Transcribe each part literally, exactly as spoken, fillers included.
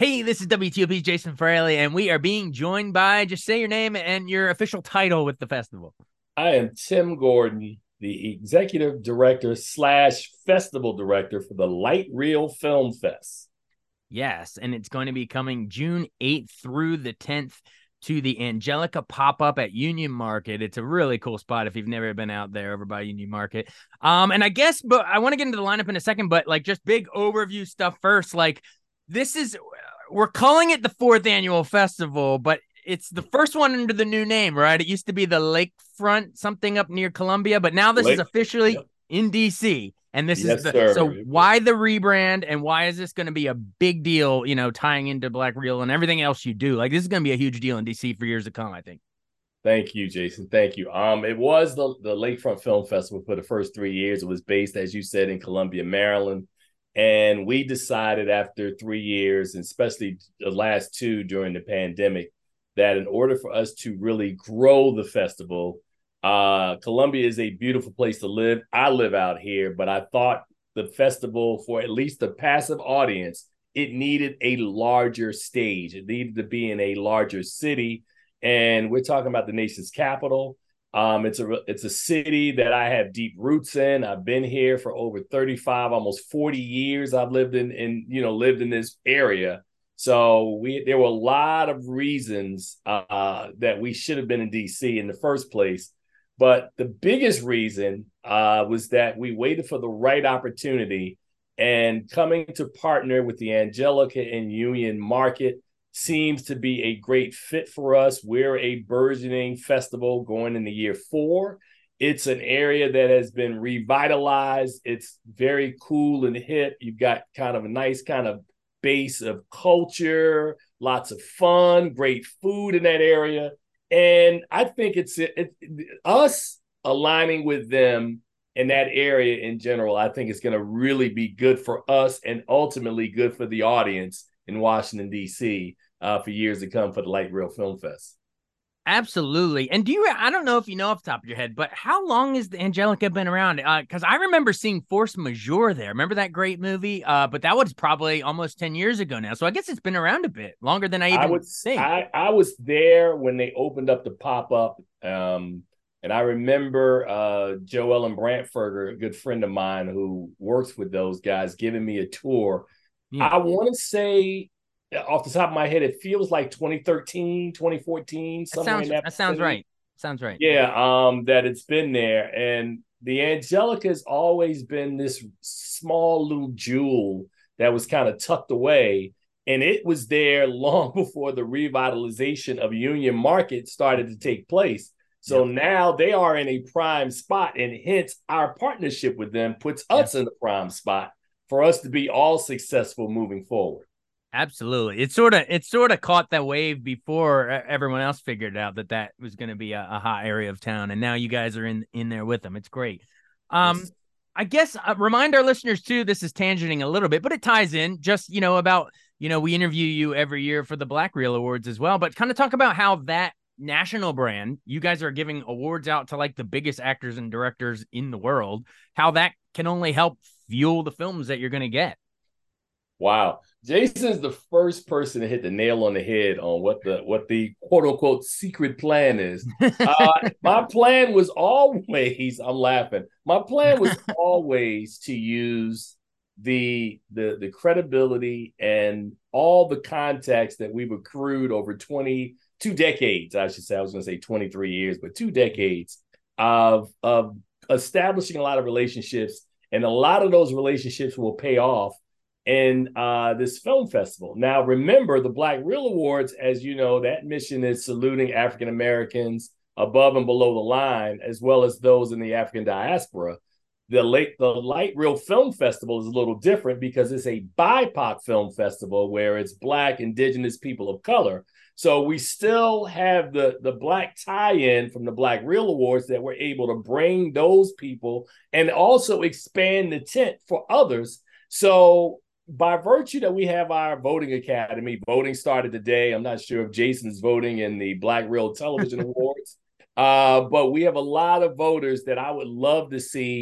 Hey, this is W T O P's Jason Fraley, and we are being joined by, just say your name and your official title with the festival. I am Tim Gordon, the executive director slash festival director for the Light Reel Film Fest. Yes, and it's going to be coming June eighth through the tenth to the Angelica pop-up at Union Market. It's a really cool spot if you've never been out there over by Union Market. Um, and I guess, but I want to get into the lineup in a second, but like just big overview stuff first. Like this is, we're calling it the fourth annual festival, but it's the first one under the new name, right? It used to be the Lakefront something up near Columbia, but now this is Lake, officially yep. in D C. And this is Yes, the, so sir. why the rebrand and why is this going to be a big deal, you know, tying into Black Reel and everything else you do? Like this is going to be a huge deal in D C for years to come, I think. Thank you, Jason. Thank you. Um, it was the, the Lakefront Film Festival for the first three years. It was based, as you said, in Columbia, Maryland. And we decided after three years, and especially the last two during the pandemic, that in order for us to really grow the festival, uh, Columbia is a beautiful place to live. I live out here, but I thought the festival, for at least the passive audience, it needed a larger stage. It needed to be in a larger city. And we're talking about the nation's capital. Um, it's a it's a city that I have deep roots in. I've been here for over thirty-five, almost forty years. I've lived in, in you know, lived in this area. So we there were a lot of reasons uh, that we should have been in D C in the first place. But the biggest reason uh, was that we waited for the right opportunity, and coming to partner with the Angelica and Union Market seems to be a great fit for us. We're a burgeoning festival going into year four. It's an area that has been revitalized. It's very cool and hip. You've got kind of a nice kind of base of culture, lots of fun, great food in that area. And I think it's it, it, us aligning with them in that area in general. I think it's going to really be good for us and ultimately good for the audience in Washington, D C uh, for years to come for the Light Reel Film Fest. Absolutely. And do you, I don't know if you know off the top of your head, but how long has the Angelica been around? Because uh, I remember seeing Force Majeure there. Remember that great movie? Uh, but that was probably almost ten years ago now. So I guess it's been around a bit longer than I I even would think. I I was there when they opened up the pop up, um, and I remember uh, Joe Ellen Brantfurger, a good friend of mine who works with those guys, giving me a tour. Yeah. I want to say off the top of my head, it feels like twenty thirteen, twenty fourteen, That somewhere in sounds, that that sounds vicinity. right. Sounds right. Yeah, um, that it's been there. And the Angelica has always been this small little jewel that was kind of tucked away. And it was there long before the revitalization of Union Market started to take place. So Yep. now they are in a prime spot, and hence our partnership with them puts Yeah. us in the prime spot for us to be all successful moving forward. Absolutely. It sort of it sort of caught that wave before e, everyone else figured out that that was going to be a, a hot area of town, and now you guys are in in there with them. It's great. Um, Yes. I guess uh, remind our listeners too. This is tangenting a little bit, but it ties in. Just you know about you know we interview you every year for the Black Reel Awards as well, but kind of talk about how that national brand you guys are giving awards out to like the biggest actors and directors in the world. How that can only help fuel the films that you're going to get. Wow. Jason's the first person to hit the nail on the head on what the what the quote unquote secret plan is. Uh, my plan was always, I'm laughing. My plan was always to use the the the credibility and all the contacts that we've accrued over twenty two decades, I should say. I was going to say twenty-three years, but two decades of of establishing a lot of relationships, and a lot of those relationships will pay off in uh, this film festival. Now, remember the Black Reel Awards, as you know, that mission is saluting African Americans above and below the line, as well as those in the African diaspora. The late the Light Reel Film Festival is a little different because it's a B I P O C film festival where it's Black, Indigenous people of color. So we still have the the Black tie-in from the Black Reel Awards that we're able to bring those people and also expand the tent for others. So by virtue that we have our voting academy, voting started today. I'm not sure if Jason's voting in the Black Reel Television Awards, uh, but we have a lot of voters that I would love to see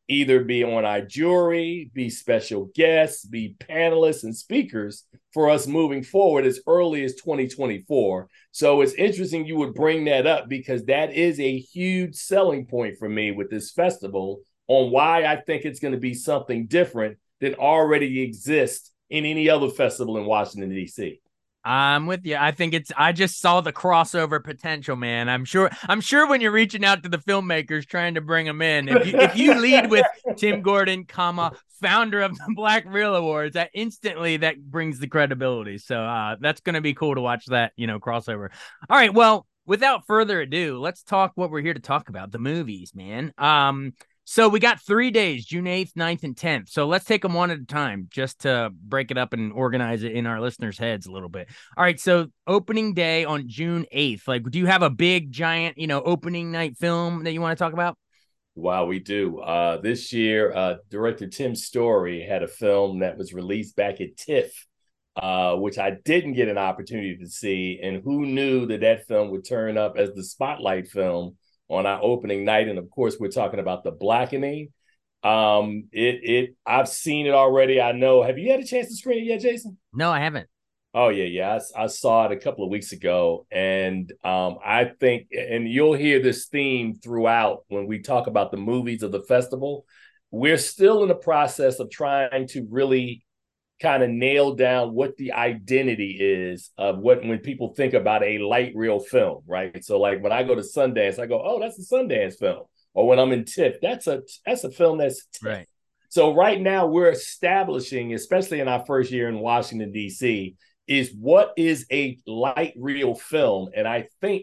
either be on our jury, be special guests, be panelists and speakers for us moving forward as early as twenty twenty-four. So it's interesting you would bring that up, because that is a huge selling point for me with this festival on why I think it's going to be something different than already exists in any other festival in Washington, D C. I'm with you. I think it's, I just saw the crossover potential, man. I'm sure, I'm sure when you're reaching out to the filmmakers trying to bring them in, if you, if you lead with Tim Gordon, comma, founder of the Black Reel Awards, that instantly, that brings the credibility. So uh, that's going to be cool to watch that, you know, crossover. All right. Well, without further ado, let's talk what we're here to talk about, the movies, man. Um, So we got three days, June eighth, ninth, and tenth. So let's take them one at a time just to break it up and organize it in our listeners' heads a little bit. All right, so opening day on June eighth. Like, do you have a big, giant, you know, opening night film that you want to talk about? Wow, we do. Uh, this year, uh, director Tim Story had a film that was released back at TIFF, uh, which I didn't get an opportunity to see. And who knew that that film would turn up as the spotlight film on our opening night? And of course, we're talking about The Blackening. Um, it it I've seen it already. I know. Have you had a chance to screen it yet, Jason? No, I haven't. Oh yeah, yeah. I, I saw it a couple of weeks ago, and um, I think, and you'll hear this theme throughout when we talk about the movies of the festival. We're still in the process of trying to really kind of nail down what the identity is of what, when people think about a light reel film, right? So like when I go to Sundance, I go, oh, that's a Sundance film. Or when I'm in TIFF, that's a that's a film that's TIFF. Right. So right now we're establishing, especially in our first year in Washington, D C, is what is a light reel film. And I think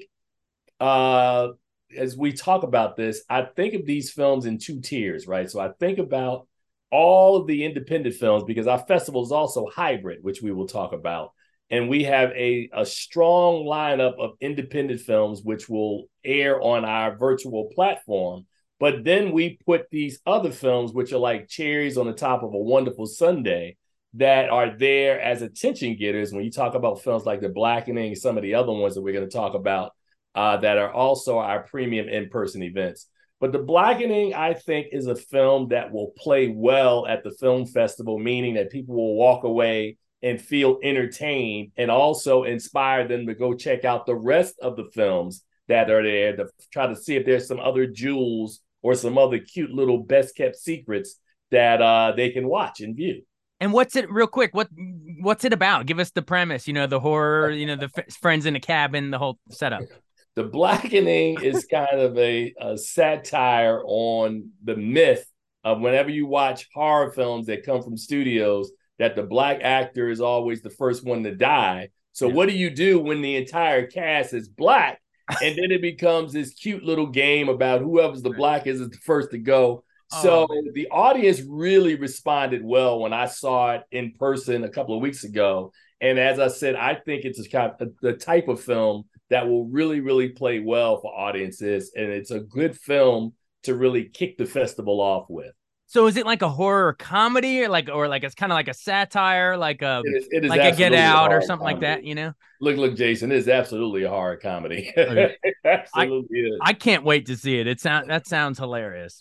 uh, as we talk about this, I think of these films in two tiers, right? So I think about all of the independent films, because our festival is also hybrid, which we will talk about. And we have a, a strong lineup of independent films, which will air on our virtual platform. But then we put these other films, which are like cherries on the top of a wonderful sundae, that are there as attention getters. When you talk about films like The Blackening, some of the other ones that we're going to talk about, uh, that are also our premium in-person events. But The Blackening, I think, is a film that will play well at the film festival, meaning that people will walk away and feel entertained, and also inspire them to go check out the rest of the films that are there, to try to see if there's some other jewels or some other cute little best kept secrets that uh, they can watch and view. And what's it, real quick, what what's it about? Give us the premise, you know, the horror, you know, the f- friends in a cabin, the whole setup. The Blackening is kind of a, a satire on the myth of, whenever you watch horror films that come from studios, that the black actor is always the first one to die. So yeah. What do you do when the entire cast is black? And then it becomes this cute little game about whoever's the black is, is the first to go. So oh, the audience really responded well when I saw it in person a couple of weeks ago. And as I said, I think it's a kind of the type of film that will really, really play well for audiences. And it's a good film to really kick the festival off with. So is it like a horror comedy, or like, or like it's kind of like a satire, like a it is, it is like a Get Out or something comedy. like that, you know? Look, look, Jason, it is absolutely a horror comedy. Okay. Absolutely I, is. I can't wait to see it. It sound that sounds hilarious.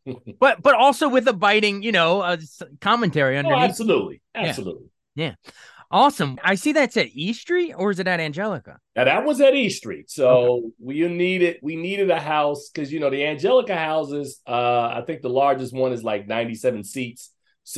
but but also with a biting, you know, uh, commentary underneath. Oh, absolutely, absolutely. Yeah. yeah. Awesome. I see that's at E Street, or is it at Angelica? Now that was at E Street. So okay. we needed we needed a house, because you know the Angelica houses. Uh, I think the largest one is like ninety-seven seats.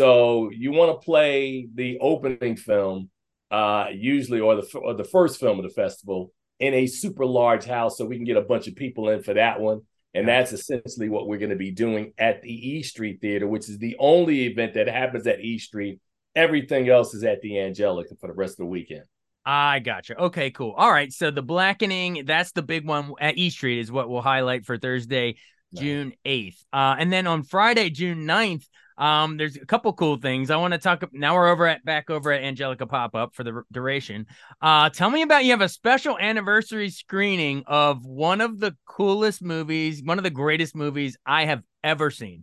So you want to play the opening film, uh, usually, or the or the first film of the festival, in a super large house, so we can get a bunch of people in for that one. And that's essentially what we're going to be doing at the E Street Theater, which is the only event that happens at E Street. Everything else is at the Angelica for the rest of the weekend. I gotcha. Okay, cool. All right. So The Blackening, that's the big one at E Street, is what we'll highlight for Thursday, June eighth. Uh, and then on Friday, June ninth, um, there's a couple cool things. I want to talk. Now we're over at back over at Angelica Pop-Up for the duration. Uh, tell me about, you have a special anniversary screening of one of the coolest movies, one of the greatest movies I have ever seen.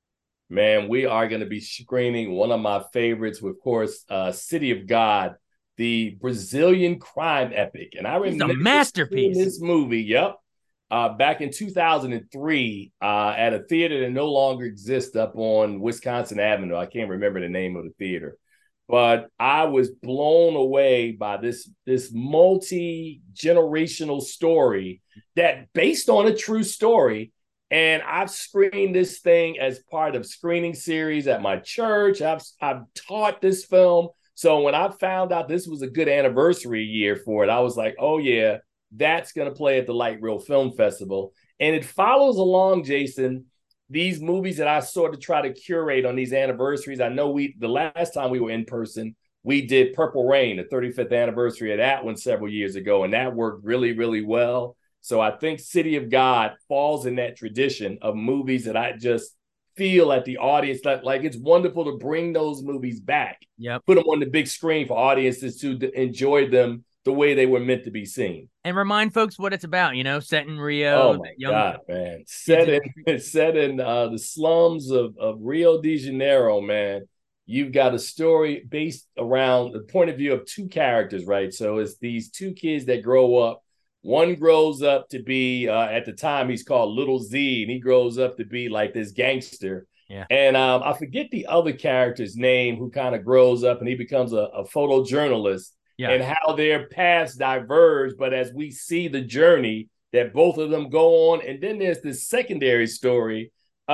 Man, we are going to be screening one of my favorites, of course, uh, City of God, the Brazilian crime epic. And I remember it's a masterpiece. this movie. Yep. uh, back in two thousand three uh, at a theater that no longer exists up on Wisconsin Avenue. I can't remember the name of the theater, but I was blown away by this this multi generational story that based on a true story. And I've screened this thing as part of screening series at my church. I've I've taught this film. So when I found out this was a good anniversary year for it, I was like, oh yeah, that's going to play at the Light Reel Film Festival. And it follows along, Jason, these movies that I sort of try to curate on these anniversaries. I know we, the last time we were in person, we did Purple Rain, the thirty-fifth anniversary of that one several years ago. And that worked really, really well. So I think City of God falls in that tradition of movies that I just feel at the audience that like it's wonderful to bring those movies back. Yep. Put them on the big screen for audiences to enjoy them the way they were meant to be seen. And remind folks what it's about, you know, set in Rio. Oh my young God, man. Set in set in uh, the slums of, of Rio de Janeiro, man. You've got a story based around the point of view of two characters, right? So it's these two kids that grow up. One grows up to be, uh, at the time, he's called Little Z, and he grows up to be like this gangster. Yeah. And um, I forget the other character's name who kind of grows up and he becomes a, a photojournalist. Yeah. And how their paths diverge. But as we see the journey that both of them go on, and then there's this secondary story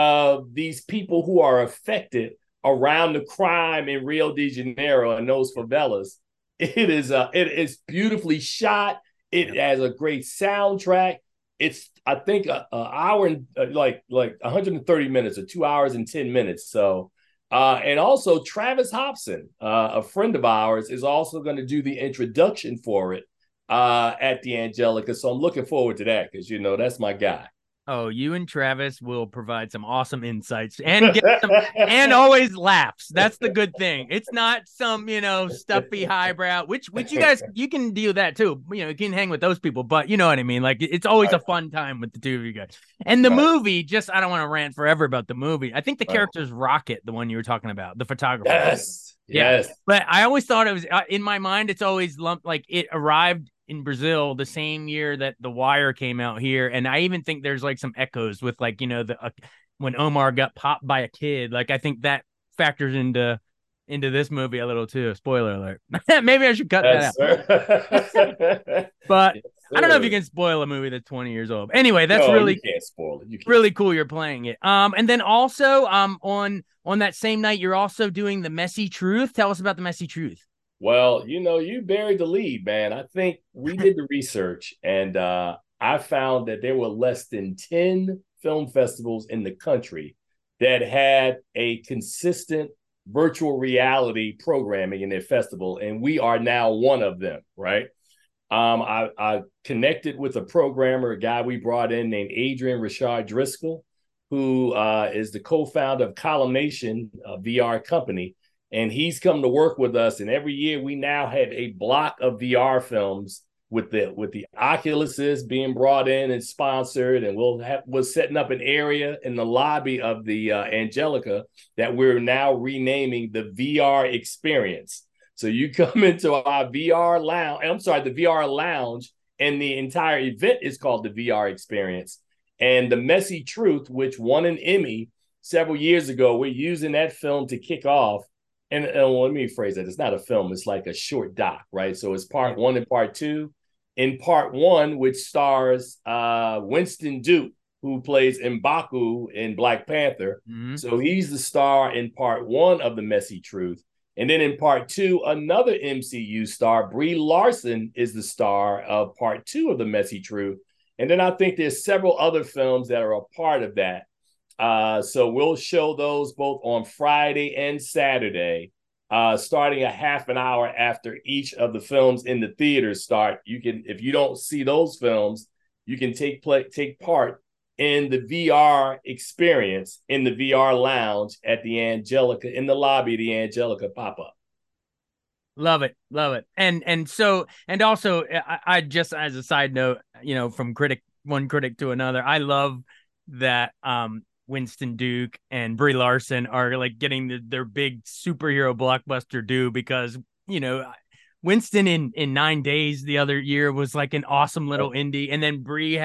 of these people who are affected around the crime in Rio de Janeiro and those favelas. It is uh, it is beautifully shot. It has a great soundtrack. It's, I think, an hour and uh, like like one hundred thirty minutes or two hours and ten minutes. So, uh, and also Travis Hobson, uh, a friend of ours, is also going to do the introduction for it uh, at the Angelica. So I'm looking forward to that because, you know, that's my guy. Oh, you and Travis will provide some awesome insights and get some, and always laughs. That's the good thing. It's not some, you know, stuffy highbrow, which which you guys, you can do that too. You know, you can hang with those people, but you know what I mean? Like, it's always a fun time with the two of you guys. And the movie, just, I don't want to rant forever about the movie. I think the character's Rocket, the one you were talking about, the photographer. Yes. Yeah. Yes. But I always thought it was, uh, in my mind, it's always lumped, like it arrived in Brazil the same year that The Wire came out here. And I even think there's like some echoes with like, you know, the uh, when Omar got popped by a kid. Like, I think that factors into into this movie a little too. Spoiler alert. Maybe I should cut yes, that out. But yes, I don't know if you can spoil a movie that's twenty years old. Anyway, that's no, really you can't spoil it. You can't. Really cool you're playing it. Um, and then also um on on that same night, you're also doing The Messy Truth. Tell us about The Messy Truth. Well, you know, you buried the lead, man. I think we did the research, and uh, I found that there were less than ten film festivals in the country that had a consistent virtual reality programming in their festival, and we are now one of them, right? Um, I, I connected with a programmer, a guy we brought in named Adrian Richard Driscoll, who uh, is the co-founder of Collimation, a V R company. And he's come to work with us. And every year we now have a block of V R films with the with the Oculuses being brought in and sponsored. And we'll have we're setting up an area in the lobby of the uh, Angelica that we're now renaming the V R Experience. So you come into our V R lounge, I'm sorry, the V R lounge, and the entire event is called the V R Experience. And The Messy Truth, which won an Emmy several years ago, we're using that film to kick off. And, and well, let me phrase that. It's not a film. It's like a short doc, right? So it's part one and part two. In part one, which stars uh, Winston Duke, who plays M'Baku in Black Panther. Mm-hmm. So he's the star in part one of The Messy Truth. And then in part two, another M C U star, Brie Larson, is the star of part two of The Messy Truth. And then I think there's several other films that are a part of that. Uh, so we'll show those both on Friday and Saturday, uh, starting a half an hour after each of the films in the theaters start. You can, if you don't see those films, you can take play, take part in the V R experience in the V R lounge at the Angelica, in the lobby of the Angelica pop-up. Love it. Love it. And, and so, and also I, I just, as a side note, you know, from critic, one critic to another, I love that, um, Winston Duke and Brie Larson are like getting the, their big superhero blockbuster due because, you know, Winston in, in Nine Days the other year was like an awesome little indie. And then Brie had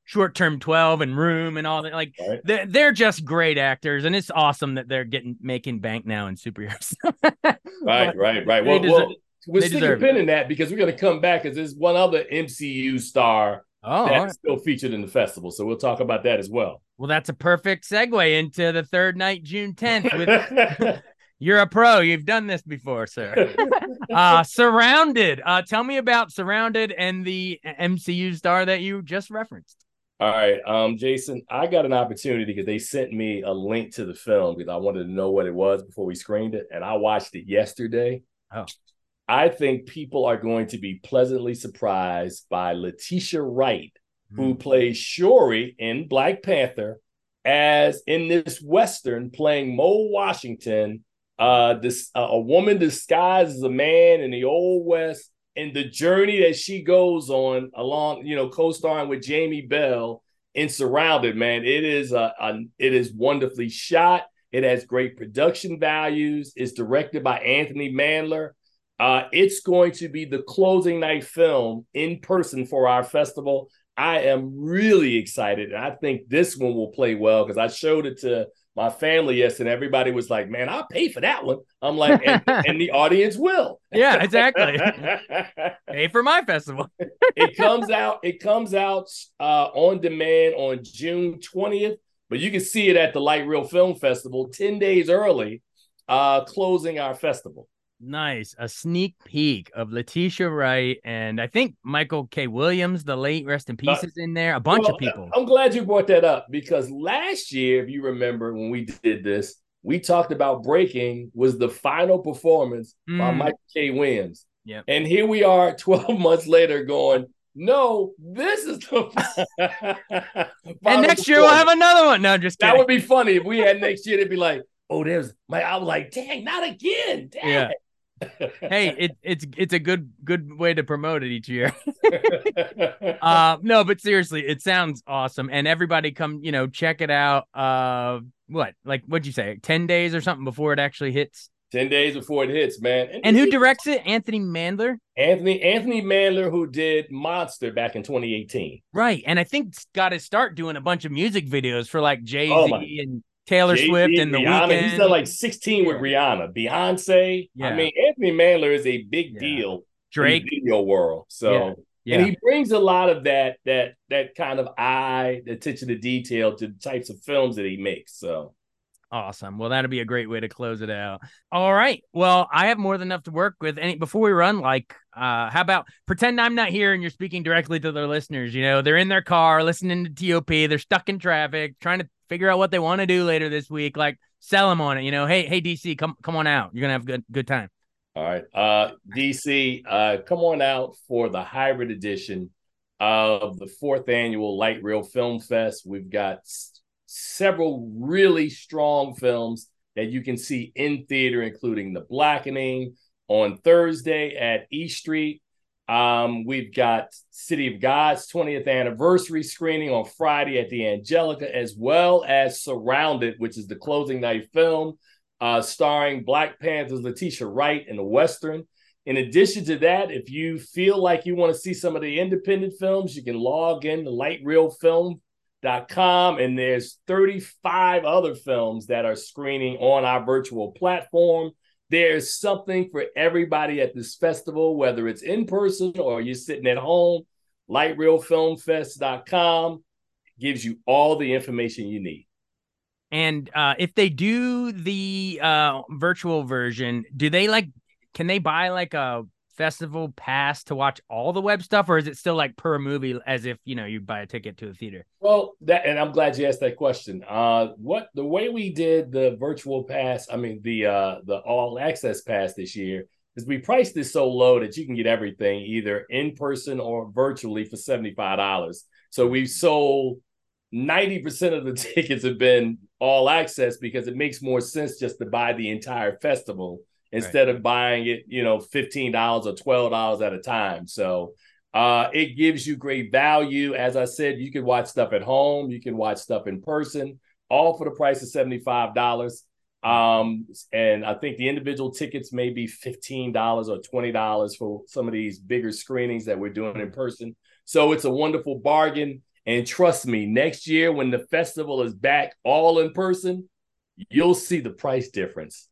Short Term twelve and Room and all that. Like Right. they're, they're just great actors, and it's awesome that they're getting making bank now in superheroes. Right, right, right. They Well, deserve, well, we'll they stick a deserve pin it. in that because we're going to come back because there's one other M C U star Oh, all that's right. still featured in the festival. So we'll talk about that as well. Well, that's a perfect segue into the third night, June tenth. With you're a pro. You've done this before, sir. uh, Surrounded. Uh, tell me about Surrounded and the M C U star that you just referenced. All right, um, Jason, I got an opportunity because they sent me a link to the film because I wanted to know what it was before we screened it, and I watched it yesterday. Oh, I think people are going to be pleasantly surprised by Letitia Wright, who mm. plays Shuri in Black Panther, as in this Western playing Mo Washington, uh, this uh, a woman disguised as a man in the Old West, and the journey that she goes on along, you know, co-starring with Jamie Bell in Surrounded. Man, it is a, a it is wonderfully shot. It has great production values. It's directed by Anthony Mandler. Uh, it's going to be the closing night film in person for our festival. I am really excited. And I think this one will play well because I showed it to my family yesterday. And everybody was like, man, I'll pay for that one. I'm like, and, and the audience will. Yeah, exactly. Pay for my festival. It comes out, it comes out uh, on demand on June twentieth, but you can see it at the Light Reel Film Festival ten days early, uh, closing our festival. Nice. A sneak peek of Letitia Wright, and I think Michael K. Williams, the late, rest in peace, uh, is in there. A bunch well, of people. I'm glad you brought that up because last year, if you remember when we did this, we talked about Breaking was the final performance mm. by Michael K. Williams. Yep. And here we are twelve months later going, no, this is the and next year we'll have another one. No, just kidding. That would be funny if we had next year. They'd be like, oh, there's my. I was like, dang, not again. Dang. Yeah. Hey, it, it's it's a good good way to promote it each year. uh, no, but seriously, it sounds awesome, and everybody come, you know, check it out. Uh, what, like, what'd you say, ten days or something before it actually hits? Ten days before it hits, man. And, and who directs it? Anthony Mandler. Anthony Anthony Mandler, who did Monster back in twenty eighteen. Right, and I think got to start doing a bunch of music videos for like Jay-Z oh and Taylor Jay-Z, Swift and The Rihanna. Weeknd. He's done like sixteen yeah. with Rihanna, Beyonce. Yeah. I mean, Anthony Mandler is a big yeah. deal Drake in the video world. So, yeah. Yeah. and he brings a lot of that that that kind of eye, attention to detail to the types of films that he makes. So. Awesome. Well, that'll be a great way to close it out. All right. Well, I have more than enough to work with. Any before we run, like, uh, how about pretend I'm not here and you're speaking directly to their listeners? You know, they're in their car listening to T O P. They're stuck in traffic, trying to figure out what they want to do later this week. Like, sell them on it. You know, hey, hey, D C, come come on out. You're gonna have a good good time. All right, uh, D C, uh, come on out for the hybrid edition of the fourth annual Light Reel Film Fest. We've got several really strong films that you can see in theater, including The Blackening on Thursday at E Street. Um, we've got City of God's twentieth anniversary screening on Friday at the Angelica, as well as Surrounded, which is the closing night film, uh, starring Black Panther's Letitia Wright in the Western. In addition to that, if you feel like you want to see some of the independent films, you can log in to light reel film dot com, and there's thirty-five other films that are screening on our virtual platform. There's something for everybody at this festival, whether it's in person or you're sitting at home. light reel film fest dot com gives you all the information you need. And uh, if they do the uh, virtual version, do they like, can they buy like a festival pass to watch all the web stuff, or is it still like per movie as if, you know, you buy a ticket to a theater? Well, that, and I'm glad you asked that question. Uh, what the way we did the virtual pass, I mean the uh, the all access pass this year, is we priced it so low that you can get everything either in person or virtually for seventy-five dollars. So we've sold ninety percent of the tickets have been all access because it makes more sense just to buy the entire festival instead right. of buying it, you know, fifteen dollars or twelve dollars at a time. So uh, it gives you great value. As I said, you can watch stuff at home. You can watch stuff in person, all for the price of seventy-five dollars. Um, and I think the individual tickets may be fifteen dollars or twenty dollars for some of these bigger screenings that we're doing in person. So it's a wonderful bargain. And trust me, next year when the festival is back all in person, you'll see the price difference.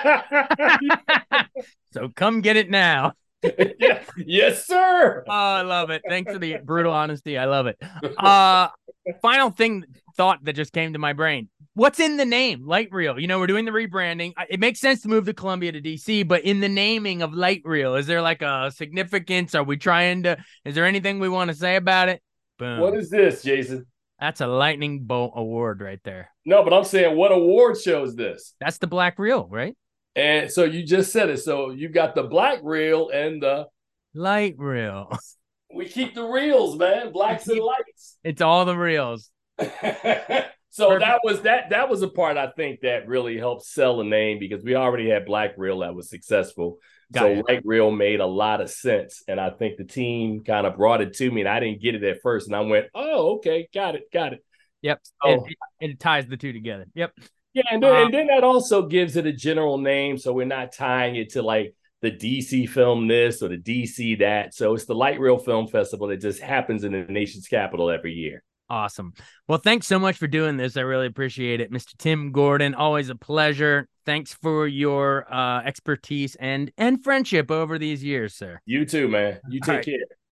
So come get it now. Yeah. Yes, sir. Oh, I love it. Thanks for the brutal honesty. I love it. Uh, final thing, thought that just came to my brain. What's in the name, Light Reel? You know, we're doing the rebranding. It makes sense to move the Columbia to D C, but in the naming of Light Reel, is there like a significance? Are we trying to, is there anything we want to say about it? Boom. What is this, Jason? That's a lightning bolt award right there. No, but I'm saying, what award show is this? That's the Black Reel, right? And so you just said it. So you got the Black Reel and the Light Reel. We keep the reels, man. Blacks and lights. It's all the reels. So Perfect. that was that that was a part I think that really helped sell the name, because we already had Black Reel that was successful. Got so it. Light Reel made a lot of sense. And I think the team kind of brought it to me, and I didn't get it at first. And I went, oh, okay, got it, got it. Yep. So, it, it, it ties the two together. Yep. Yeah, and then, um, and then that also gives it a general name, so we're not tying it to like the D C film this or the D C that. So it's the Light Reel Film Festival that just happens in the nation's capital every year. Awesome. Well, thanks so much for doing this. I really appreciate it. Mister Tim Gordon, always a pleasure. Thanks for your uh, expertise and and friendship over these years, sir. You too, man. You take right. care.